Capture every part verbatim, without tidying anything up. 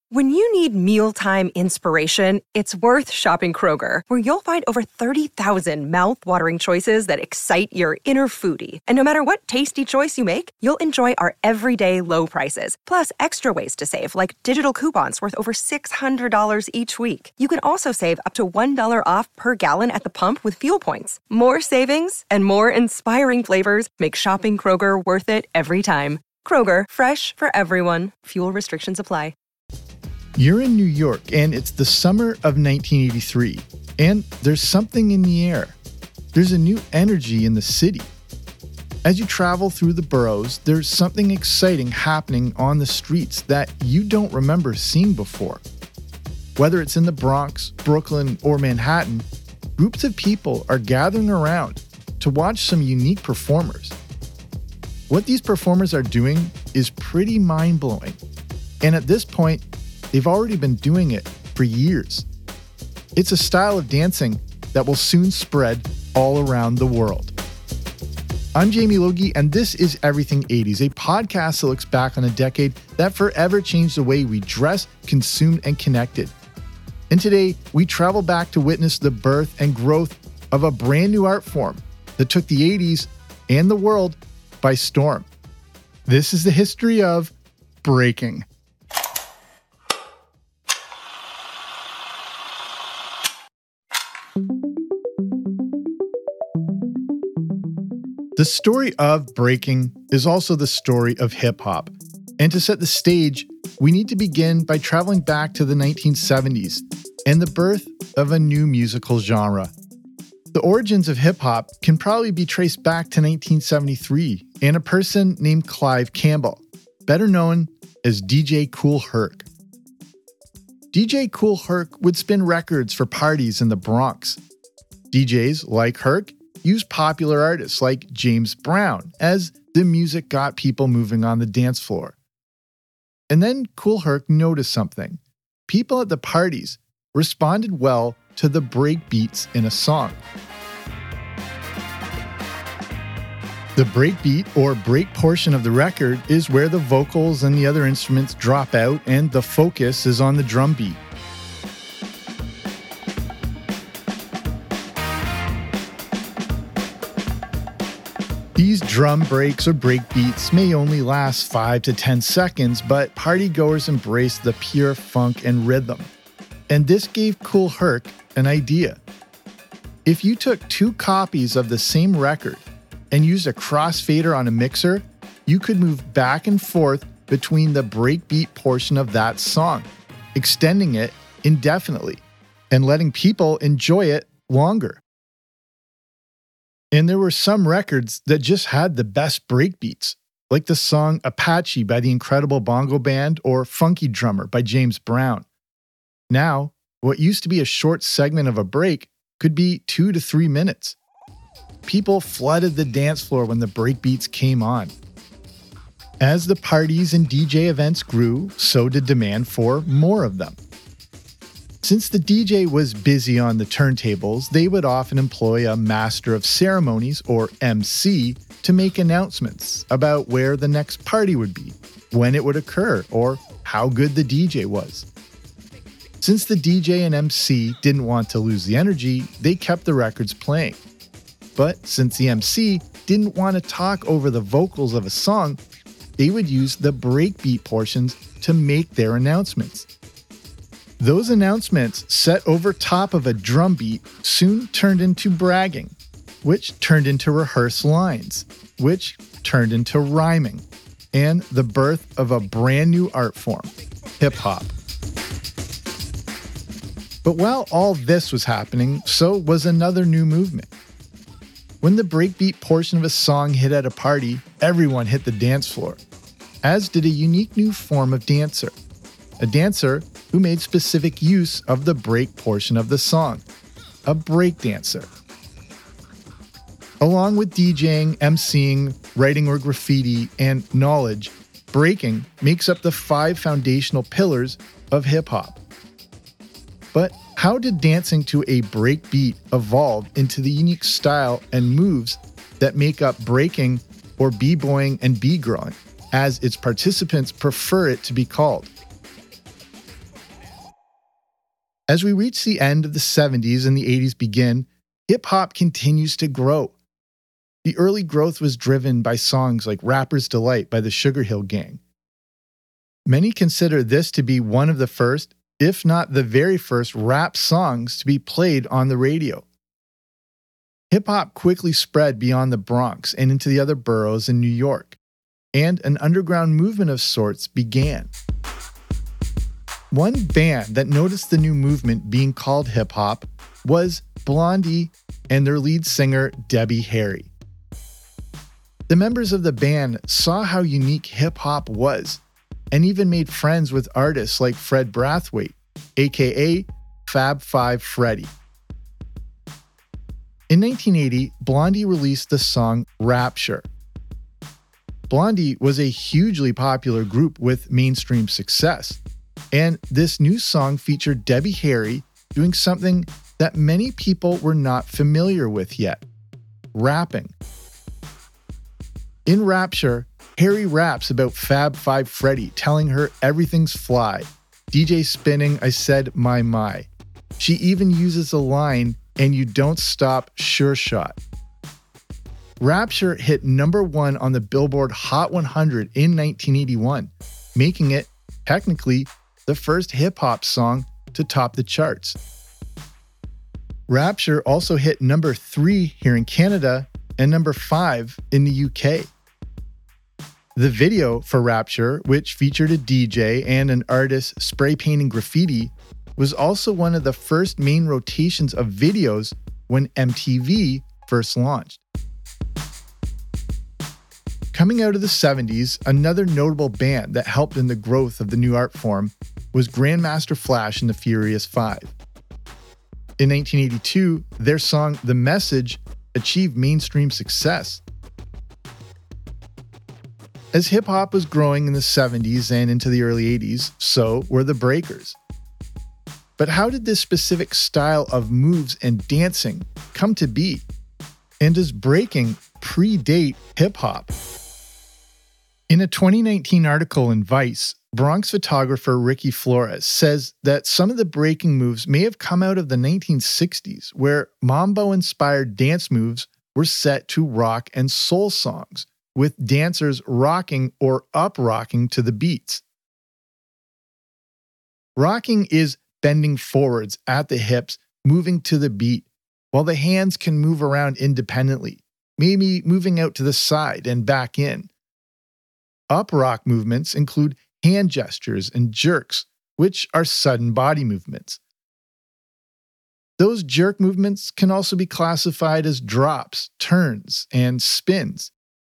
When you need mealtime inspiration, it's worth shopping Kroger, where you'll find over thirty thousand mouth-watering choices that excite your inner foodie. And no matter what tasty choice you make, you'll enjoy our everyday low prices, plus extra ways to save, like digital coupons worth over six hundred dollars each week. You can also save up to one dollar off per gallon at the pump with fuel points. More savings and more inspiring flavors make shopping Kroger worth it every time. Kroger, fresh for everyone. Fuel restrictions apply. You're in New York, and it's the summer of nineteen eighty-three, and there's something in the air. There's a new energy in the city. As you travel through the boroughs, there's something exciting happening on the streets that you don't remember seeing before. Whether it's in the Bronx, Brooklyn, or Manhattan, groups of people are gathering around to watch some unique performers. What these performers are doing is pretty mind-blowing, and at this point, they've already been doing it for years. It's a style of dancing that will soon spread all around the world. I'm Jamie Logie, and this is Everything eighties, a podcast that looks back on a decade that forever changed the way we dress, consumed, and connected. And today, we travel back to witness the birth and growth of a brand new art form that took the eighties and the world by storm. This is the history of breaking. The story of breaking is also the story of hip-hop. And to set the stage, we need to begin by traveling back to the nineteen seventies and the birth of a new musical genre. The origins of hip-hop can probably be traced back to nineteen seventy-three and a person named Clive Campbell, better known as D J Kool Herc. D J Kool Herc would spin records for parties in the Bronx. D Js like Herc used popular artists like James Brown as the music got people moving on the dance floor. And then Kool Herc noticed something. People at the parties responded well to the break beats in a song. The break beat or break portion of the record is where the vocals and the other instruments drop out and the focus is on the drum beat. These drum breaks or break beats may only last five to ten seconds, but partygoers embraced the pure funk and rhythm. And this gave Kool Herc an idea. If you took two copies of the same record and used a crossfader on a mixer, you could move back and forth between the breakbeat portion of that song, extending it indefinitely and letting people enjoy it longer. And there were some records that just had the best breakbeats, like the song Apache by the Incredible Bongo Band or Funky Drummer by James Brown. Now, what used to be a short segment of a break could be two to three minutes. People flooded the dance floor when the breakbeats came on. As the parties and D J events grew, so did demand for more of them. Since the D J was busy on the turntables, they would often employ a master of ceremonies, or M C, to make announcements about where the next party would be, when it would occur, or how good the D J was. Since the D J and M C didn't want to lose the energy, they kept the records playing. But since the M C didn't want to talk over the vocals of a song, they would use the breakbeat portions to make their announcements. Those announcements, set over top of a drum beat, soon turned into bragging, which turned into rehearsed lines, which turned into rhyming, and the birth of a brand new art form, hip-hop. But while all this was happening, so was another new movement. When the breakbeat portion of a song hit at a party, everyone hit the dance floor, as did a unique new form of dancer. A dancer who made specific use of the break portion of the song, a break dancer. Along with DJing, emceeing, writing or graffiti, and knowledge, breaking makes up the five foundational pillars of hip-hop. But how did dancing to a break beat evolve into the unique style and moves that make up breaking, or b-boying and b-girling, as its participants prefer it to be called? As we reach the end of the seventies and the eighties begin, hip-hop continues to grow. The early growth was driven by songs like Rapper's Delight by the Sugar Hill Gang. Many consider this to be one of the first, if not the very first, rap songs to be played on the radio. Hip-hop quickly spread beyond the Bronx and into the other boroughs in New York, and an underground movement of sorts began. One band that noticed the new movement being called hip-hop was Blondie and their lead singer, Debbie Harry. The members of the band saw how unique hip-hop was and even made friends with artists like Fred Brathwaite, aka Fab Five Freddy. In nineteen eighty, Blondie released the song Rapture. Blondie was a hugely popular group with mainstream success, and this new song featured Debbie Harry doing something that many people were not familiar with yet: rapping. In Rapture, Harry raps about Fab Five Freddy telling her everything's fly. D J spinning, I said my my. She even uses the line, and you don't stop, sure shot. Rapture hit number one on the Billboard Hot one hundred in nineteen eighty-one, making it, technically, the first hip-hop song to top the charts. Rapture also hit number three here in Canada and number five in the U K. The video for Rapture, which featured a D J and an artist spray painting graffiti, was also one of the first main rotations of videos when M T V first launched. Coming out of the seventies, another notable band that helped in the growth of the new art form was Grandmaster Flash and the Furious Five. In nineteen eighty-two, their song The Message achieved mainstream success. As hip-hop was growing in the seventies and into the early eighties, so were the breakers. But how did this specific style of moves and dancing come to be? And does breaking predate hip-hop? In a twenty nineteen article in Vice, Bronx photographer Ricky Flores says that some of the breaking moves may have come out of the nineteen sixties, where mambo-inspired dance moves were set to rock and soul songs, with dancers rocking or up-rocking to the beats. Rocking is bending forwards at the hips, moving to the beat, while the hands can move around independently, maybe moving out to the side and back in. Up-rock movements include hand gestures and jerks, which are sudden body movements. Those jerk movements can also be classified as drops, turns, and spins.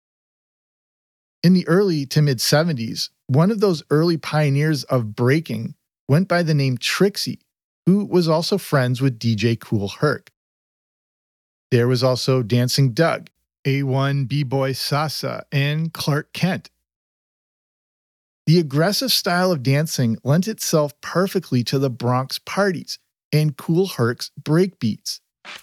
In the early to mid-seventies, one of those early pioneers of breaking went by the name Trixie, who was also friends with D J Kool Herc. There was also Dancing Doug, A one B-Boy Sasa, and Clark Kent. The aggressive style of dancing lent itself perfectly to the Bronx parties and Kool Herc's breakbeats.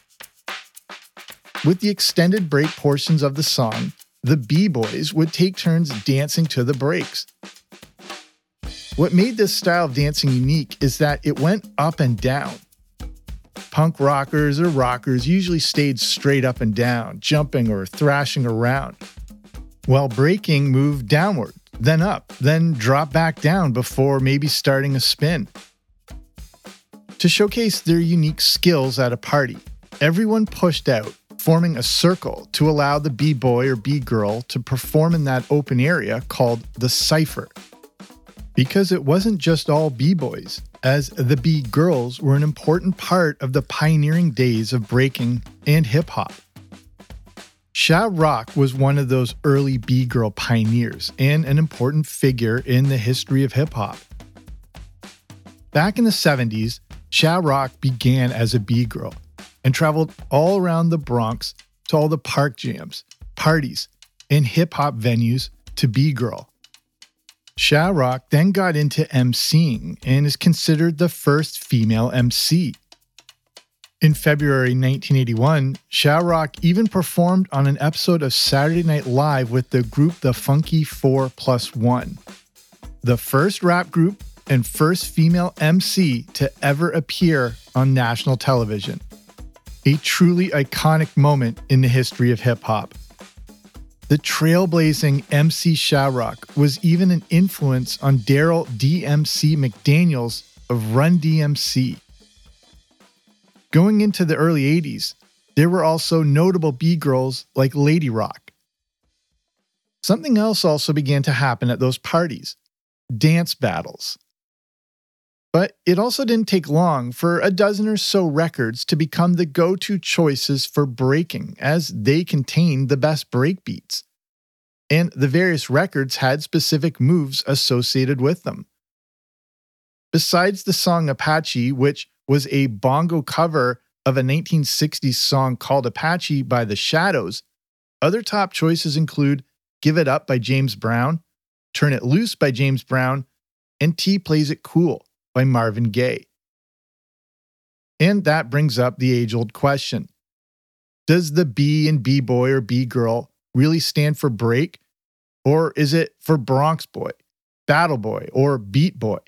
With the extended break portions of the song, the B-Boys would take turns dancing to the breaks. What made this style of dancing unique is that it went up and down. Punk rockers or rockers usually stayed straight up and down, jumping or thrashing around, while breaking moved downward, then up, then drop back down before maybe starting a spin. To showcase their unique skills at a party, everyone pushed out, forming a circle to allow the B-boy or B-girl to perform in that open area called the cypher. Because it wasn't just all B-boys, as the B-girls were an important part of the pioneering days of breaking and hip-hop. Sha Rock was one of those early B-girl pioneers and an important figure in the history of hip-hop. Back in the seventies, Sha Rock began as a B-girl and traveled all around the Bronx to all the park jams, parties, and hip-hop venues to B-girl. Sha Rock then got into emceeing and is considered the first female M C. In February nineteen eighty-one, Sha Rock even performed on an episode of Saturday Night Live with the group The Funky Four Plus One, the first rap group and first female M C to ever appear on national television. A truly iconic moment in the history of hip-hop. The trailblazing M C Sha-Rock was even an influence on Daryl D M C McDaniels of Run D M C. Going into the early eighties, there were also notable B-girls like Lady Rock. Something else also began to happen at those parties: dance battles. But it also didn't take long for a dozen or so records to become the go-to choices for breaking, as they contained the best breakbeats. And the various records had specific moves associated with them. Besides the song Apache, which was a bongo cover of a nineteen sixties song called Apache by The Shadows, other top choices include Give It Up by James Brown, Turn It Loose by James Brown, and T Plays It Cool by Marvin Gaye. And that brings up the age-old question: does the B in B-boy or B-girl really stand for break? Or is it for Bronx boy, battle boy, or beat boy?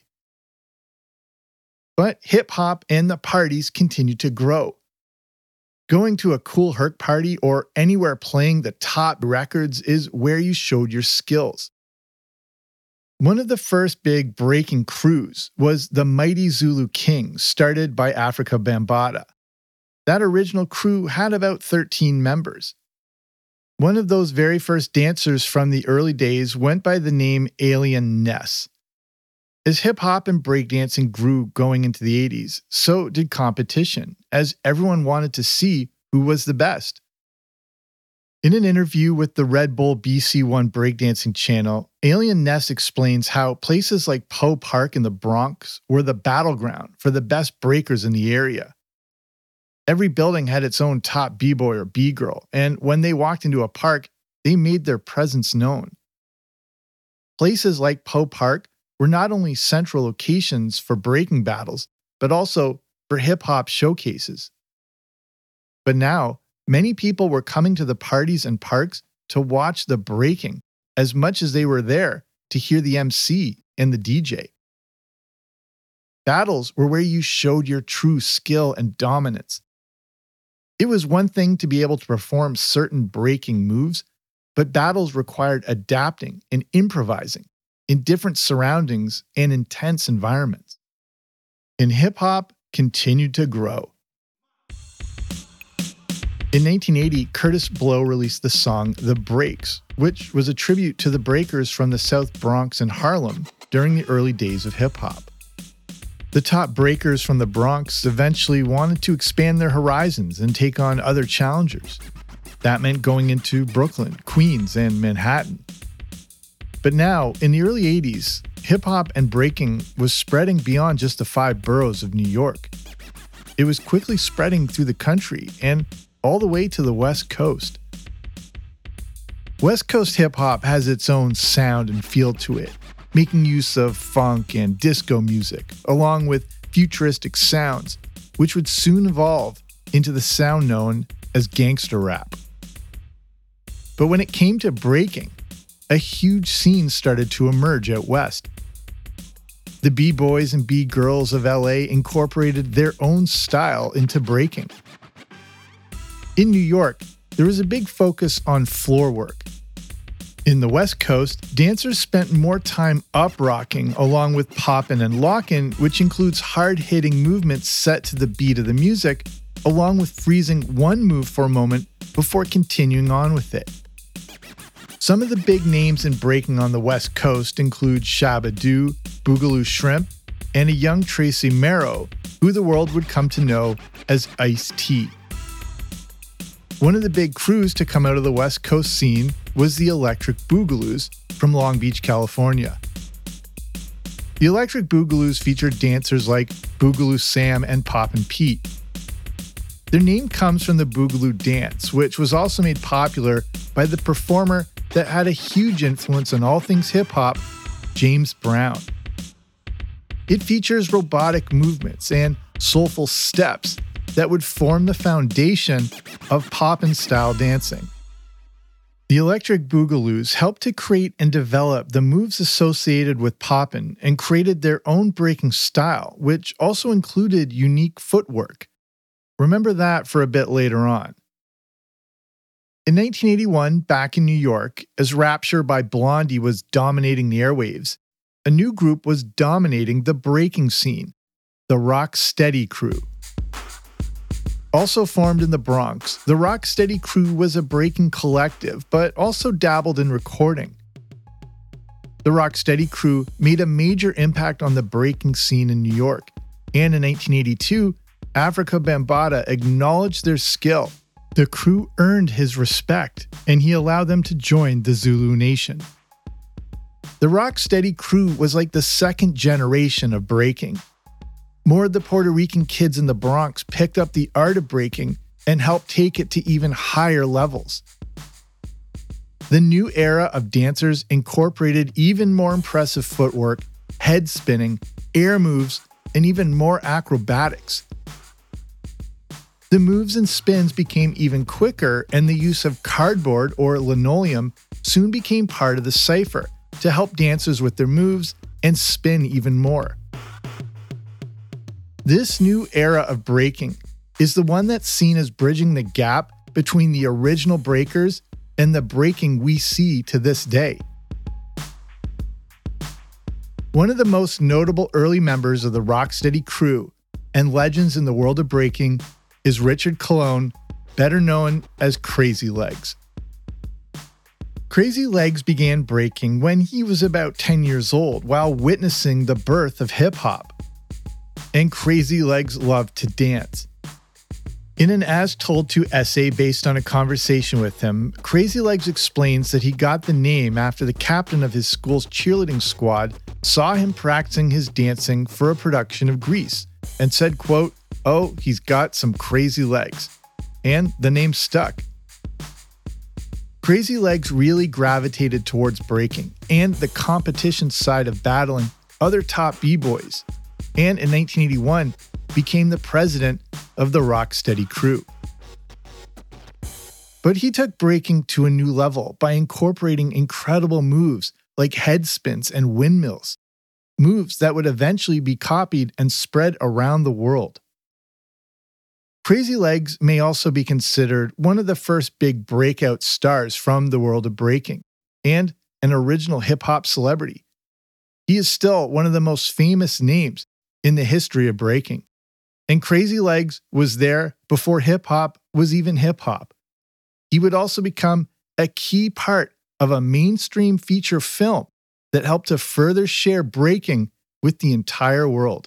But hip-hop and the parties continue to grow. Going to a Kool Herc party or anywhere playing the top records is where you showed your skills. One of the first big breaking crews was the Mighty Zulu Kings, started by Afrika Bambaataa. That original crew had about thirteen members. One of those very first dancers from the early days went by the name Alien Ness. As hip-hop and breakdancing grew going into the eighties, so did competition, as everyone wanted to see who was the best. In an interview with the Red Bull B C One breakdancing channel, Alien Ness explains how places like Poe Park in the Bronx were the battleground for the best breakers in the area. Every building had its own top B-boy or B-girl, and when they walked into a park, they made their presence known. Places like Poe Park were not only central locations for breaking battles, but also for hip-hop showcases. But now, many people were coming to the parties and parks to watch the breaking as much as they were there to hear the M C and the D J. Battles were where you showed your true skill and dominance. It was one thing to be able to perform certain breaking moves, but battles required adapting and improvising in different surroundings and intense environments. And hip-hop continued to grow. In nineteen eighty, Kurtis Blow released the song The Breaks, which was a tribute to the breakers from the South Bronx and Harlem during the early days of hip-hop. The top breakers from the Bronx eventually wanted to expand their horizons and take on other challengers. That meant going into Brooklyn, Queens, and Manhattan. But now, in the early eighties, hip-hop and breaking was spreading beyond just the five boroughs of New York. It was quickly spreading through the country and all the way to the West Coast. West Coast hip-hop has its own sound and feel to it, making use of funk and disco music, along with futuristic sounds, which would soon evolve into the sound known as gangster rap. But when it came to breaking, a huge scene started to emerge out west. The B-boys and B-girls of L A incorporated their own style into breaking. In New York, there was a big focus on floor work. In the West Coast, dancers spent more time up-rocking along with poppin' and lockin', which includes hard-hitting movements set to the beat of the music, along with freezing one move for a moment before continuing on with it. Some of the big names in breaking on the West Coast include Shabba Doo, Boogaloo Shrimp, and a young Tracy Merrow, who the world would come to know as Ice-T. One of the big crews to come out of the West Coast scene was the Electric Boogaloos from Long Beach, California. The Electric Boogaloos featured dancers like Boogaloo Sam and Poppin' Pete. Their name comes from the Boogaloo dance, which was also made popular by the performer that had a huge influence on all things hip-hop, James Brown. It features robotic movements and soulful steps that would form the foundation of poppin' style dancing. The Electric Boogaloos helped to create and develop the moves associated with poppin' and created their own breaking style, which also included unique footwork. Remember that for a bit later on. In nineteen eighty-one, back in New York, as Rapture by Blondie was dominating the airwaves, a new group was dominating the breaking scene, the Rocksteady Crew. Also formed in the Bronx, the Rocksteady Crew was a breaking collective, but also dabbled in recording. The Rocksteady Crew made a major impact on the breaking scene in New York, and in nineteen eighty-two, Afrika Bambaataa acknowledged their skill. The crew earned his respect, and he allowed them to join the Zulu Nation. The Rocksteady Crew was like the second generation of breaking. More of the Puerto Rican kids in the Bronx picked up the art of breaking and helped take it to even higher levels. The new era of dancers incorporated even more impressive footwork, head spinning, air moves, and even more acrobatics. The moves and spins became even quicker, and the use of cardboard or linoleum soon became part of the cypher to help dancers with their moves and spin even more. This new era of breaking is the one that's seen as bridging the gap between the original breakers and the breaking we see to this day. One of the most notable early members of the Rocksteady Crew and legends in the world of breaking is Richard Colon, better known as Crazy Legs. Crazy Legs began breaking when he was about ten years old while witnessing the birth of hip-hop. And Crazy Legs loved to dance. In an As Told To essay based on a conversation with him, Crazy Legs explains that he got the name after the captain of his school's cheerleading squad saw him practicing his dancing for a production of Grease and said, quote, "Oh, he's got some crazy legs." And the name stuck. Crazy Legs really gravitated towards breaking and the competition side of battling other top b-boys, and in nineteen eighty-one became the president of the Rocksteady Crew. But he took breaking to a new level by incorporating incredible moves like head spins and windmills, moves that would eventually be copied and spread around the world. Crazy Legs may also be considered one of the first big breakout stars from the world of breaking, and an original hip-hop celebrity. He is still one of the most famous names in the history of breaking. And Crazy Legs was there before hip-hop was even hip-hop. He would also become a key part of a mainstream feature film that helped to further share breaking with the entire world.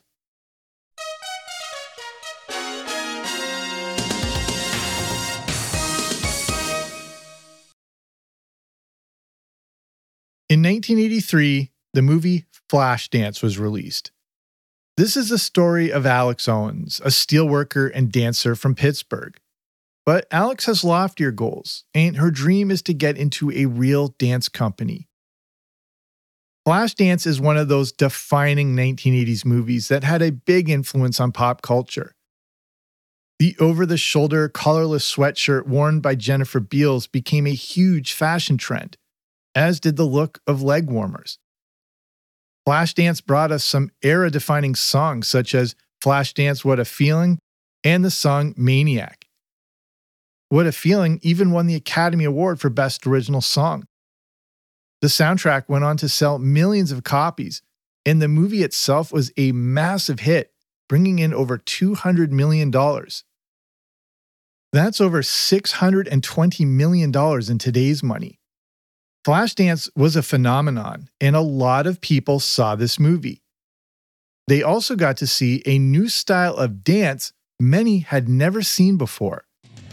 In nineteen eighty-three, the movie Flashdance was released. This is the story of Alex Owens, a steelworker and dancer from Pittsburgh. But Alex has loftier goals, and her dream is to get into a real dance company. Flashdance is one of those defining nineteen eighties movies that had a big influence on pop culture. The over-the-shoulder, collarless sweatshirt worn by Jennifer Beals became a huge fashion trend, as did the look of leg warmers. Flashdance brought us some era-defining songs such as Flashdance What a Feeling and the song Maniac. What a Feeling even won the Academy Award for Best Original Song. The soundtrack went on to sell millions of copies, and the movie itself was a massive hit, bringing in over two hundred million dollars. That's over six hundred twenty million dollars in today's money. Flashdance was a phenomenon, and a lot of people saw this movie. They also got to see a new style of dance many had never seen before.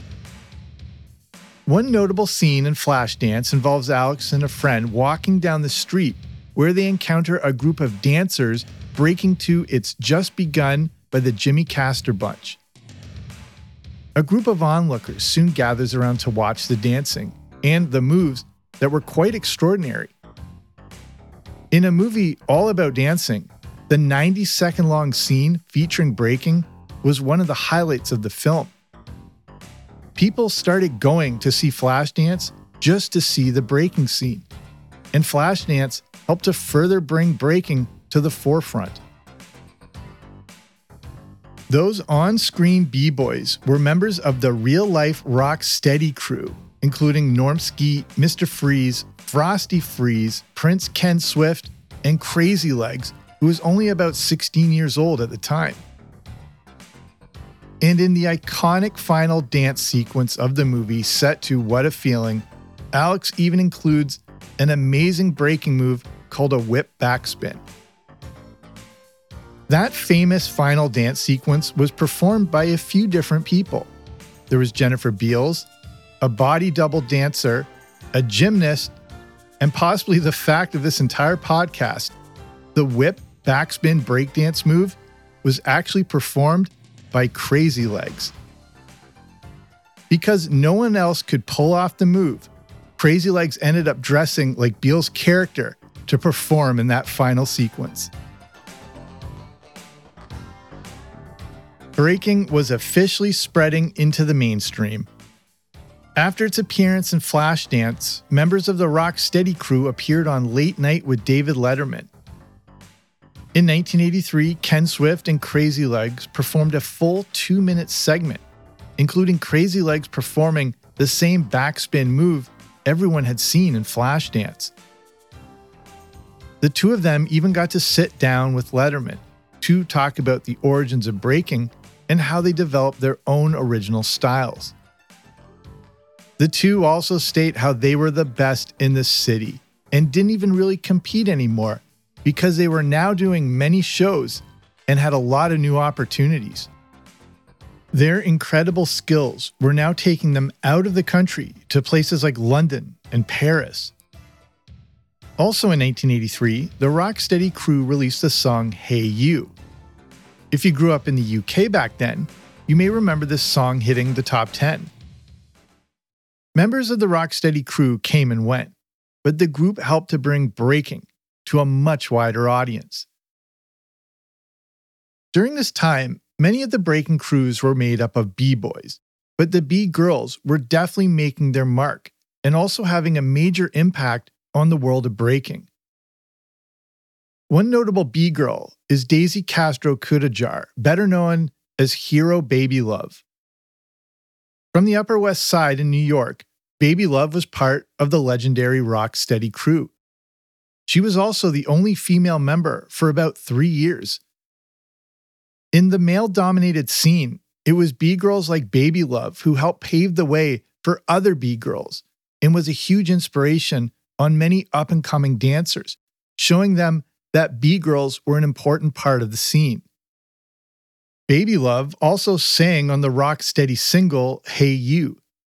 One notable scene in Flashdance involves Alex and a friend walking down the street where they encounter a group of dancers breaking to It's Just Begun by the Jimmy Castor Bunch. A group of onlookers soon gathers around to watch the dancing and the moves that were quite extraordinary. In a movie all about dancing, the ninety second long scene featuring breaking was one of the highlights of the film. People started going to see Flashdance just to see the breaking scene. And Flashdance helped to further bring breaking to the forefront. Those on-screen b-boys were members of the real-life Rock Steady crew, including Norm Skeet, Mister Freeze, Frosty Freeze, Prince Ken Swift, and Crazy Legs, who was only about sixteen years old at the time. And in the iconic final dance sequence of the movie set to What a Feeling, Alex even includes an amazing breaking move called a whip backspin. That famous final dance sequence was performed by a few different people. There was Jennifer Beals, a body double dancer, a gymnast, and possibly the fact of this entire podcast, the whip backspin breakdance move was actually performed by Crazy Legs. Because no one else could pull off the move, Crazy Legs ended up dressing like Beals' character to perform in that final sequence. Breaking was officially spreading into the mainstream. After its appearance in Flashdance, members of the Rock Steady crew appeared on Late Night with David Letterman. In nineteen eighty-three, Ken Swift and Crazy Legs performed a full two-minute segment, including Crazy Legs performing the same backspin move everyone had seen in Flashdance. The two of them even got to sit down with Letterman to talk about the origins of breaking and how they developed their own original styles. The two also state how they were the best in the city and didn't even really compete anymore because they were now doing many shows and had a lot of new opportunities. Their incredible skills were now taking them out of the country to places like London and Paris. Also in nineteen eighty-three, the Rock Steady crew released the song Hey You. If you grew up in the U K back then, you may remember this song hitting the top ten. Members of the Rock Steady crew came and went, but the group helped to bring breaking to a much wider audience. During this time, many of the breaking crews were made up of b-boys, but the b-girls were definitely making their mark and also having a major impact on the world of breaking. One notable b-girl is Daisy Castro Kutajar, better known as Hero Baby Love. From the Upper West Side in New York, Baby Love was part of the legendary Rock Steady crew. She was also the only female member for about three years. In the male-dominated scene, it was b-girls like Baby Love who helped pave the way for other b-girls and was a huge inspiration on many up-and-coming dancers, showing them that b-girls were an important part of the scene. Baby Love also sang on the Rock Steady single, Hey You.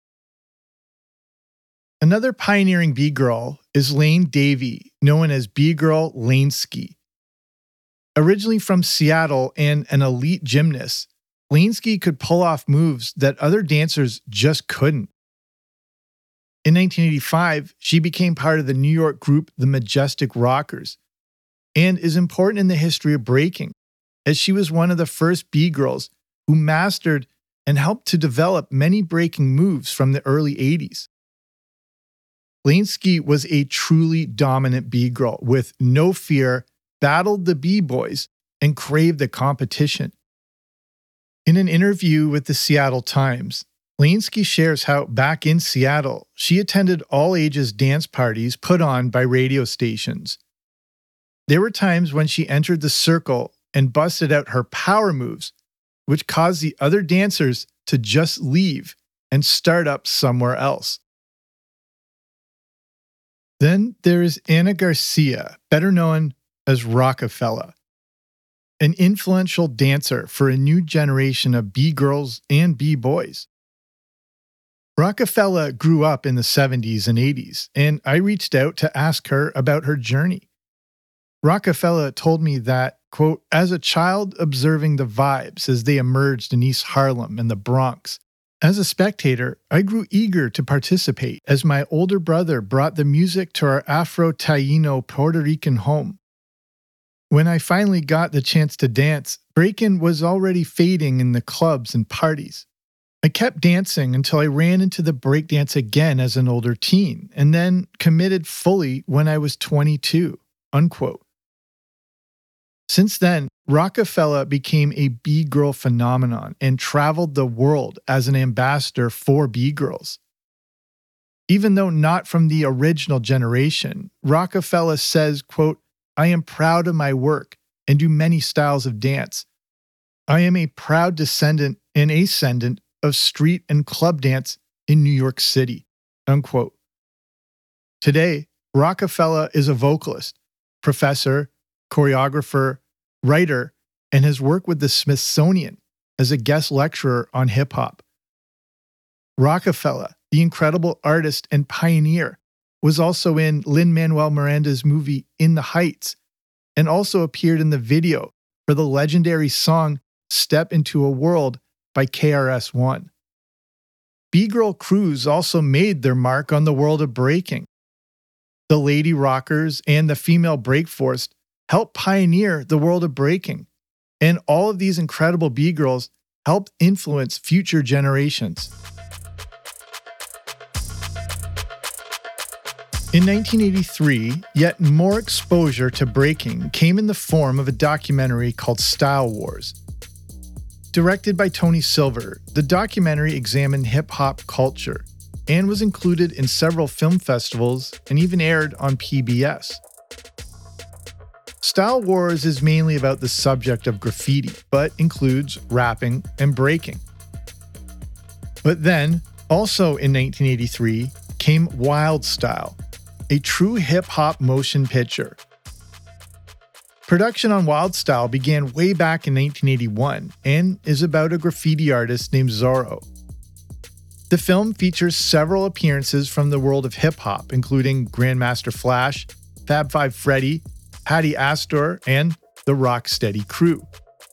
Another pioneering b-girl is Lane Davey, known as B-Girl Lanesky. Originally from Seattle and an elite gymnast, Lanesky could pull off moves that other dancers just couldn't. In nineteen eighty-five, she became part of the New York group The Majestic Rockers, and is important in the history of breaking, as she was one of the first b-girls who mastered and helped to develop many breaking moves from the early eighties. Lanesky was a truly dominant b-girl with no fear, battled the b-boys, and craved the competition. In an interview with the Seattle Times, Lanesky shares how back in Seattle, she attended all-ages dance parties put on by radio stations. There were times when she entered the circle and busted out her power moves, which caused the other dancers to just leave and start up somewhere else. Then there is Anna Garcia, better known as Rockefeller, an influential dancer for a new generation of b-girls and b-boys. Rockefeller grew up in the seventies and eighties, and I reached out to ask her about her journey. Rockefeller told me that, quote, as a child observing the vibes as they emerged in East Harlem and the Bronx, as a spectator, I grew eager to participate as my older brother brought the music to our Afro-Taino Puerto Rican home. When I finally got the chance to dance, breaking was already fading in the clubs and parties. I kept dancing until I ran into the breakdance again as an older teen, and then committed fully when I was twenty-two, unquote. Since then, Roc-A-Fella became a B-girl phenomenon and traveled the world as an ambassador for B-girls. Even though not from the original generation, Roc-A-Fella says, quote, "I am proud of my work and do many styles of dance. I am a proud descendant and ascendant of street and club dance in New York City," unquote. Today, Roc-A-Fella is a vocalist, professor, choreographer, writer, and has worked with the Smithsonian as a guest lecturer on hip-hop. Roc-A-Fella, the incredible artist and pioneer, was also in Lin-Manuel Miranda's movie In the Heights, and also appeared in the video for the legendary song Step Into a World by K R S One. B-girl crews also made their mark on the world of breaking. The Lady Rockers and the Female Breakforce helped pioneer the world of breaking, and all of these incredible B-girls helped influence future generations. In nineteen eighty-three, yet more exposure to breaking came in the form of a documentary called Style Wars. Directed by Tony Silver, the documentary examined hip-hop culture and was included in several film festivals and even aired on P B S. Style Wars is mainly about the subject of graffiti, but includes rapping and breaking. But then, also in nineteen eighty-three, came Wild Style, a true hip-hop motion picture. Production on Wild Style began way back in nineteen eighty-one and is about a graffiti artist named Zorro. The film features several appearances from the world of hip-hop, including Grandmaster Flash, Fab Five Freddy, Patty Astor, and the Rocksteady Crew.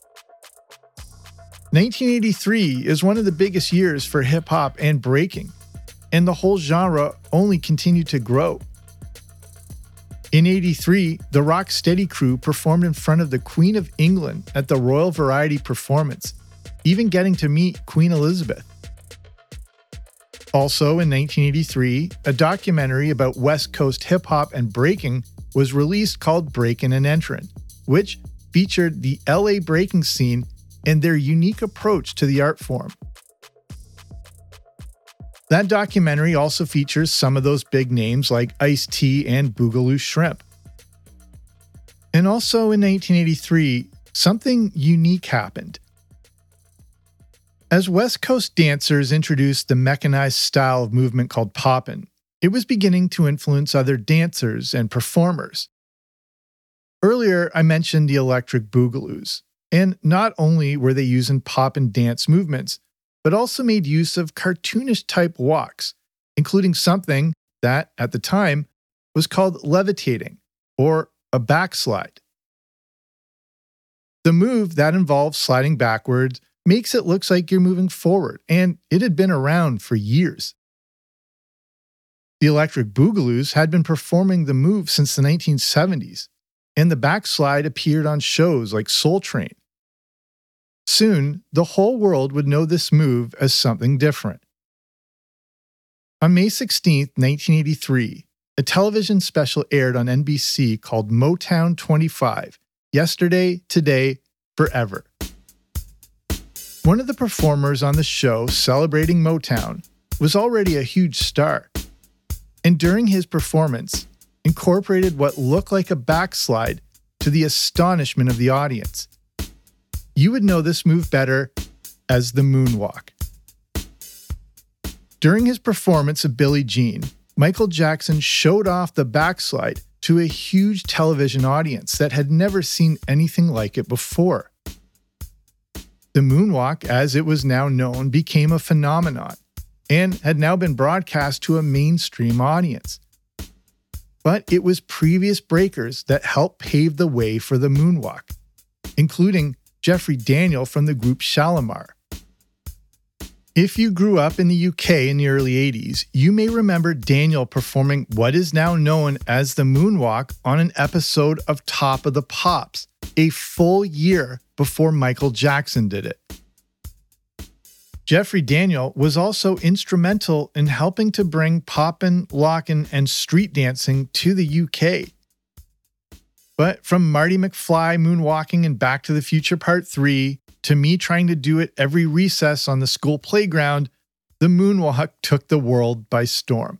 nineteen eighty-three is one of the biggest years for hip-hop and breaking, and the whole genre only continued to grow. In eighty-three, the Rocksteady Crew performed in front of the Queen of England at the Royal Variety Performance, even getting to meet Queen Elizabeth. Also in nineteen eighty-three, a documentary about West Coast hip-hop and breaking was released called Breakin' and Entrin', which featured the L A breaking scene and their unique approach to the art form. That documentary also features some of those big names like Ice-T and Boogaloo Shrimp. And also in nineteen eighty-three, something unique happened. As West Coast dancers introduced the mechanized style of movement called poppin', it was beginning to influence other dancers and performers. Earlier, I mentioned the electric boogaloos, and not only were they using poppin' dance movements, but also made use of cartoonish-type walks, including something that, at the time, was called levitating, or a backslide. The move that involves sliding backwards makes it look like you're moving forward, and it had been around for years. The Electric Boogaloos had been performing the move since the nineteen seventies, and the backslide appeared on shows like Soul Train. Soon, the whole world would know this move as something different. On May sixteenth, nineteen eighty-three, a television special aired on N B C called Motown twenty-five, Yesterday, Today, Forever. One of the performers on the show celebrating Motown was already a huge star, and during his performance, incorporated what looked like a backslide to the astonishment of the audience. You would know this move better as the moonwalk. During his performance of Billie Jean, Michael Jackson showed off the backslide to a huge television audience that had never seen anything like it before. The moonwalk, as it was now known, became a phenomenon and had now been broadcast to a mainstream audience. But it was previous breakers that helped pave the way for the moonwalk, including Jeffrey Daniel from the group Shalimar. If you grew up in the U K in the early eighties, you may remember Daniel performing what is now known as the moonwalk on an episode of Top of the Pops, a full year before Michael Jackson did it. Jeffrey Daniel was also instrumental in helping to bring poppin', lockin', and street dancing to the U K. But from Marty McFly moonwalking in Back to the Future Part three to me trying to do it every recess on the school playground, the moonwalk took the world by storm.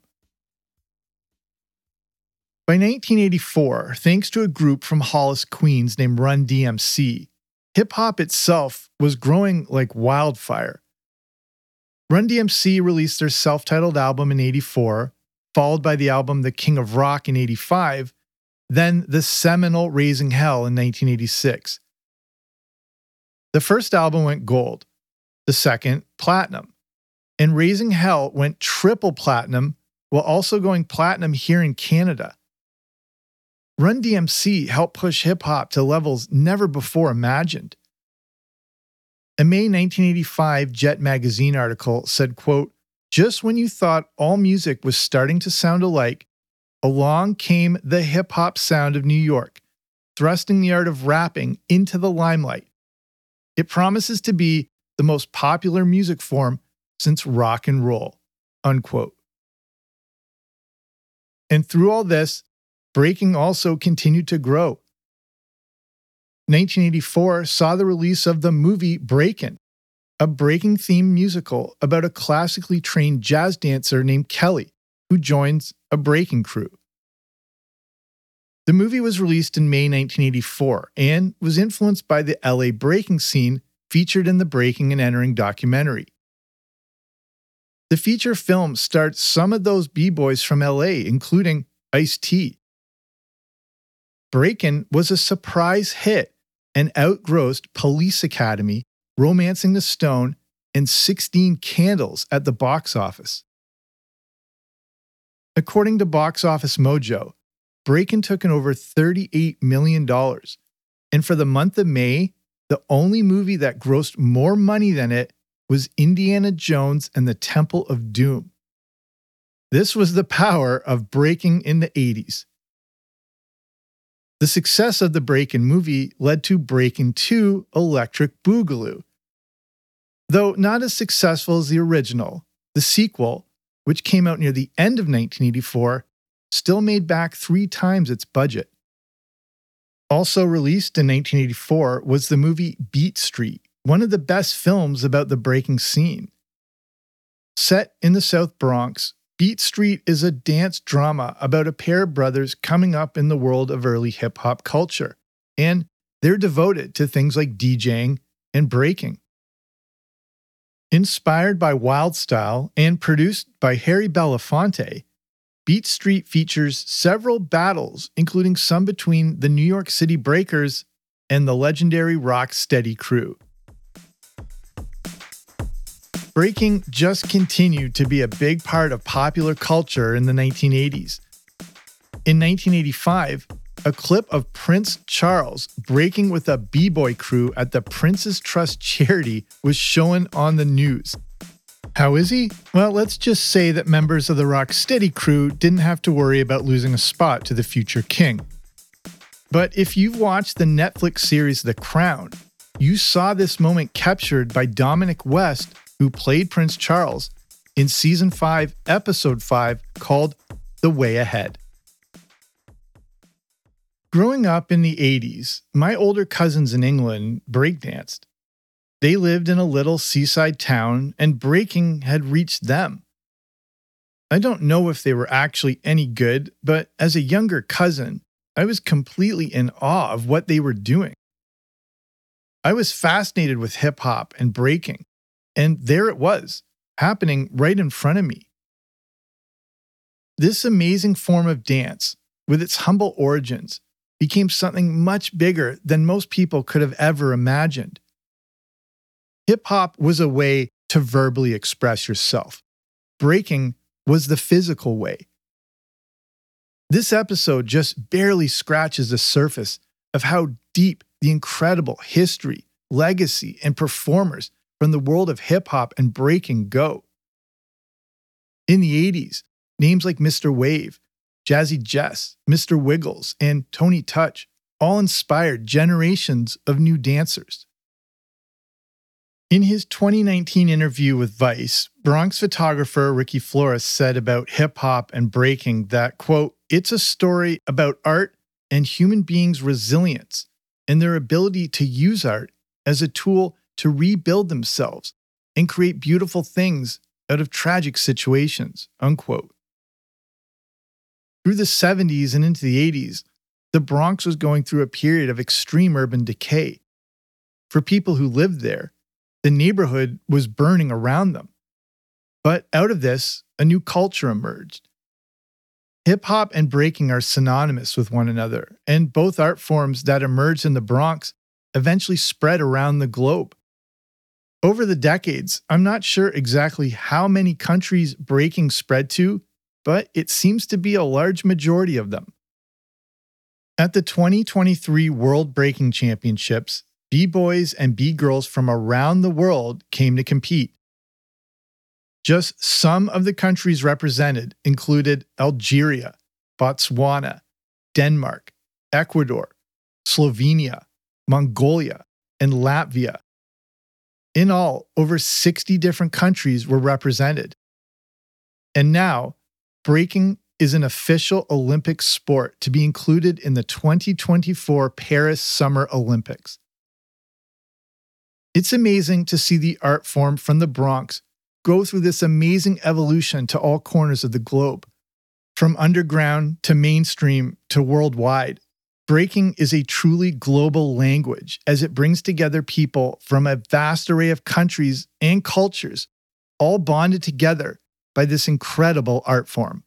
By nineteen eighty-four, thanks to a group from Hollis, Queens named Run D M C, hip-hop itself was growing like wildfire. Run D M C released their self-titled album in eighty-four, followed by the album The King of Rock in eighty-five, then the seminal Raising Hell in nineteen eighty-six. The first album went gold, the second platinum, and Raising Hell went triple platinum while also going platinum here in Canada. Run D M C helped push hip-hop to levels never before imagined. A May nineteen eighty-five Jet magazine article said, quote, "Just when you thought all music was starting to sound alike, along came the hip-hop sound of New York, thrusting the art of rapping into the limelight. It promises to be the most popular music form since rock and roll," unquote. And through all this, breaking also continued to grow. nineteen eighty-four saw the release of the movie Breakin', a breaking-themed musical about a classically trained jazz dancer named Kelly, who joins a breaking crew. The movie was released in May nineteen eighty-four and was influenced by the L A breaking scene featured in the Breaking and Entering documentary. The feature film starred some of those b-boys from L A, including Ice-T. Breakin' was a surprise hit and outgrossed Police Academy, Romancing the Stone, and sixteen Candles at the box office. According to Box Office Mojo, Breakin' took in over thirty-eight million dollars, and for the month of May, the only movie that grossed more money than it was Indiana Jones and the Temple of Doom. This was the power of breaking in the eighties. The success of the Breakin' movie led to Breakin' two Electric Boogaloo. Though not as successful as the original, the sequel, which came out near the end of nineteen eighty-four, still made back three times its budget. Also released in nineteen eighty-four was the movie Beat Street, one of the best films about the breaking scene. Set in the South Bronx, Beat Street is a dance drama about a pair of brothers coming up in the world of early hip-hop culture, and they're devoted to things like DJing and breaking. Inspired by Wild Style and produced by Harry Belafonte, Beat Street features several battles, including some between the New York City Breakers and the legendary Rock Steady crew. Breaking just continued to be a big part of popular culture in the nineteen eighties. In nineteen eighty-five, a clip of Prince Charles breaking with a b-boy crew at the Prince's Trust charity was shown on the news. How is he? Well, let's just say that members of the Rock Steady crew didn't have to worry about losing a spot to the future king. But if you've watched the Netflix series The Crown, you saw this moment captured by Dominic West, who played Prince Charles, in Season five, Episode five, called The Way Ahead. Growing up in the eighties, my older cousins in England breakdanced. They lived in a little seaside town, and breaking had reached them. I don't know if they were actually any good, but as a younger cousin, I was completely in awe of what they were doing. I was fascinated with hip-hop and breaking, and there it was, happening right in front of me. This amazing form of dance, with its humble origins, became something much bigger than most people could have ever imagined. Hip-hop was a way to verbally express yourself. Breaking was the physical way. This episode just barely scratches the surface of how deep the incredible history, legacy, and performers from the world of hip-hop and breaking go. In the eighties, names like Mister Wave, Jazzy Jess, Mister Wiggles, and Tony Touch all inspired generations of new dancers. In his twenty nineteen interview with Vice, Bronx photographer Ricky Flores said about hip-hop and breaking that, quote, "It's a story about art and human beings' resilience and their ability to use art as a tool to rebuild themselves and create beautiful things out of tragic situations," unquote. Through the seventies and into the eighties, the Bronx was going through a period of extreme urban decay. For people who lived there, the neighborhood was burning around them. But out of this, a new culture emerged. Hip-hop and breaking are synonymous with one another, and both art forms that emerged in the Bronx eventually spread around the globe. Over the decades, I'm not sure exactly how many countries breaking spread to, but it seems to be a large majority of them. At the twenty twenty-three World Breaking Championships, B-boys and B-girls from around the world came to compete. Just some of the countries represented included Algeria, Botswana, Denmark, Ecuador, Slovenia, Mongolia, and Latvia. In all, over sixty different countries were represented. And now, breaking is an official Olympic sport to be included in the twenty twenty-four Paris Summer Olympics. It's amazing to see the art form from the Bronx go through this amazing evolution to all corners of the globe. From underground to mainstream to worldwide, breaking is a truly global language as it brings together people from a vast array of countries and cultures, all bonded together by this incredible art form.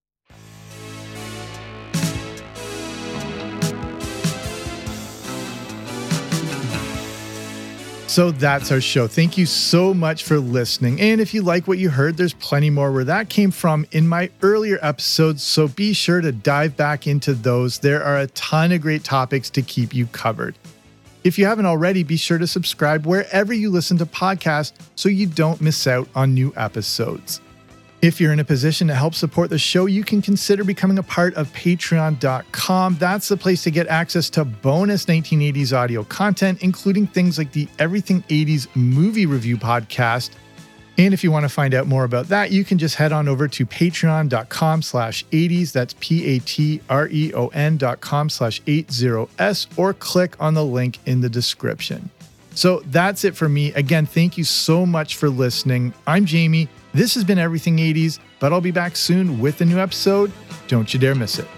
So that's our show. Thank you so much for listening. And if you like what you heard, there's plenty more where that came from in my earlier episodes, so be sure to dive back into those. There are a ton of great topics to keep you covered. If you haven't already, be sure to subscribe wherever you listen to podcasts so you don't miss out on new episodes. If you're in a position to help support the show, you can consider becoming a part of patreon dot com. That's the place to get access to bonus nineteen eighties audio content, including things like the Everything eighties movie review podcast. And if you want to find out more about that, you can just head on over to patreon dot com slash eighties. That's P-A-T-R-E-O-N dot com slash eighty S, or click on the link in the description. So that's it for me. Again, thank you so much for listening. I'm Jamie. This has been Everything eighties, but I'll be back soon with a new episode. Don't you dare miss it.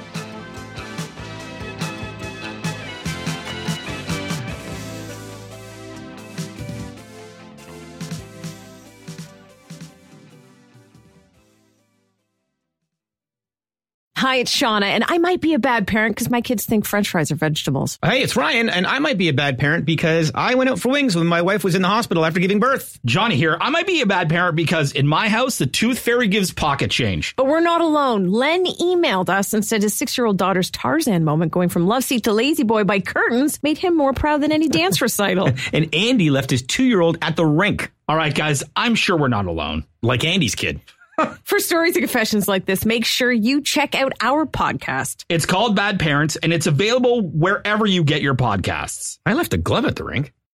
Hi, it's Shauna, and I might be a bad parent because my kids think French fries are vegetables. Hey, it's Ryan, and I might be a bad parent because I went out for wings when my wife was in the hospital after giving birth. Johnny here. I might be a bad parent because in my house, the tooth fairy gives pocket change. But we're not alone. Len emailed us and said his six-year-old daughter's Tarzan moment going from love seat to lazy boy by curtains made him more proud than any dance recital. And Andy left his two-year-old at the rink. All right, guys, I'm sure we're not alone. Like Andy's kid. For stories and confessions like this, make sure you check out our podcast. It's called Bad Parents, and it's available wherever you get your podcasts. I left a glove at the rink.